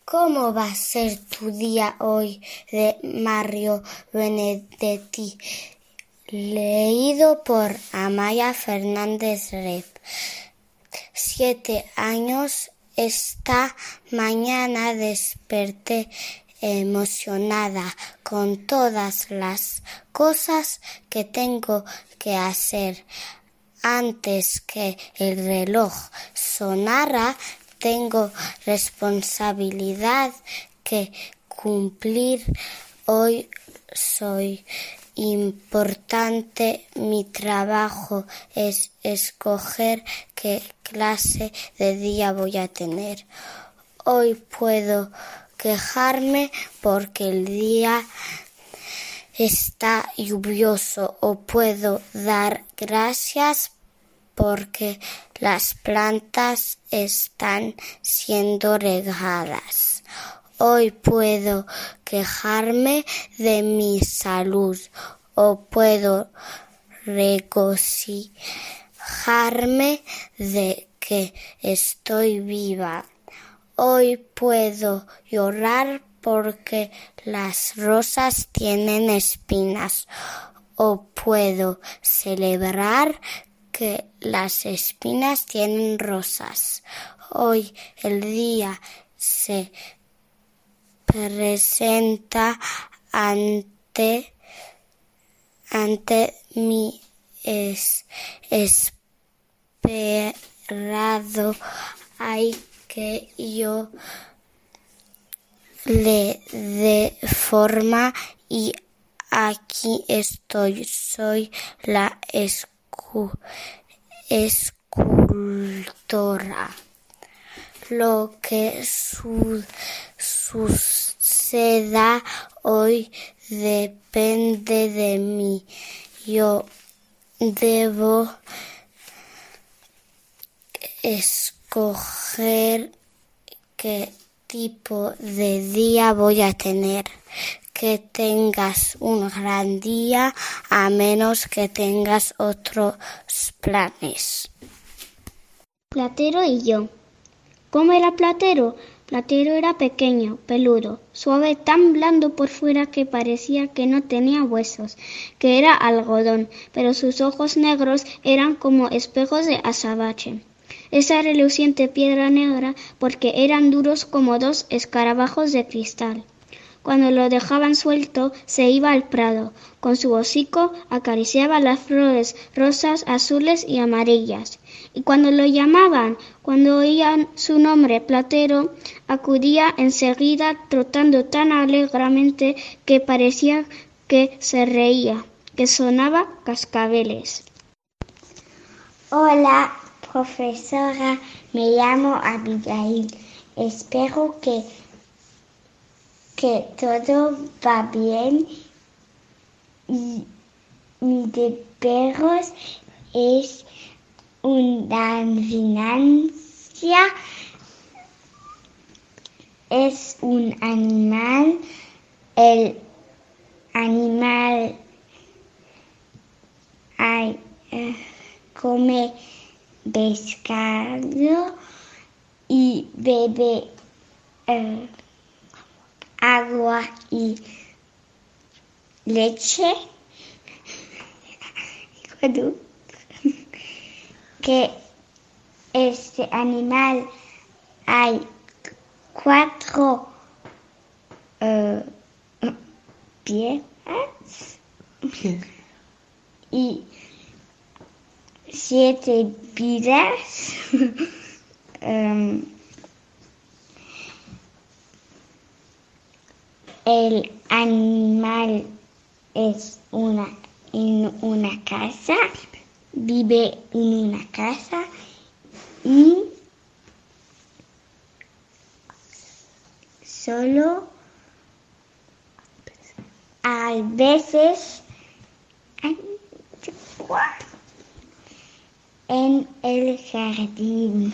¿Cómo va a ser tu día hoy? De Mario Benedetti. Leído por Amaya Fernández Rep. 7 años. Esta mañana desperté emocionada con todas las cosas que tengo que hacer. Antes que el reloj sonara, tengo responsabilidad que cumplir. Hoy soy importante. Mi trabajo es escoger qué clase de día voy a tener. Hoy puedo quejarme porque el día está lluvioso, o puedo dar gracias porque las plantas están siendo regadas. Hoy puedo quejarme de mi salud, o puedo regocijarme de que estoy viva. Hoy puedo llorar porque las rosas tienen espinas, o puedo celebrar que las espinas tienen rosas. Hoy el día se presenta ante mí esperado. Hay que yo le dé forma, y aquí estoy. Soy la escultora. Lo que suceda hoy depende de mí. Yo debo escoger qué tipo de día voy a tener. Que tengas un gran día, a menos que tengas otros planes. Platero y yo. ¿Cómo era Platero? Platero era pequeño, peludo, suave, tan blando por fuera que parecía que no tenía huesos, que era algodón, pero sus ojos negros eran como espejos de azabache. Esa reluciente piedra negra porque eran duros como 2 escarabajos de cristal. Cuando lo dejaban suelto, se iba al prado. Con su hocico acariciaba las flores rosas, azules y amarillas. Y cuando lo llamaban, cuando oían su nombre, Platero, acudía enseguida trotando tan alegremente que parecía que se reía, que sonaba cascabeles. Hola, profesora, me llamo Abigail. Espero que todo va bien, y mi deber es una adivinanza. Es un animal. El animal come pescado y bebe agua y leche. Que este animal hay 4 piernas y 7 vidas. El animal es en una casa, vive en una casa y solo a veces en el jardín.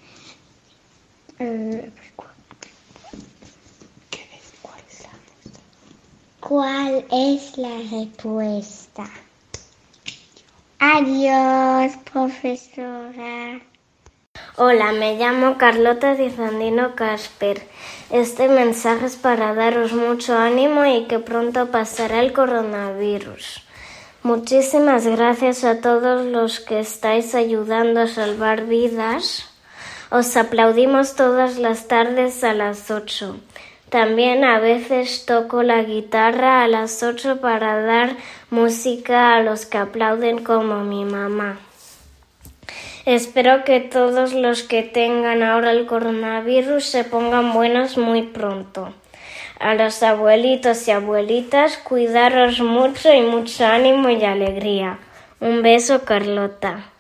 ¿Cuál es la respuesta? Adiós, profesora. Hola, me llamo Carlota Dizandino Casper. Este mensaje es para daros mucho ánimo y que pronto pasará el coronavirus. Muchísimas gracias a todos los que estáis ayudando a salvar vidas. Os aplaudimos todas las tardes a las 8. También a veces toco la guitarra a las 8 para dar música a los que aplauden como mi mamá. Espero que todos los que tengan ahora el coronavirus se pongan buenos muy pronto. A los abuelitos y abuelitas, cuidaros mucho y mucho ánimo y alegría. Un beso, Carlota.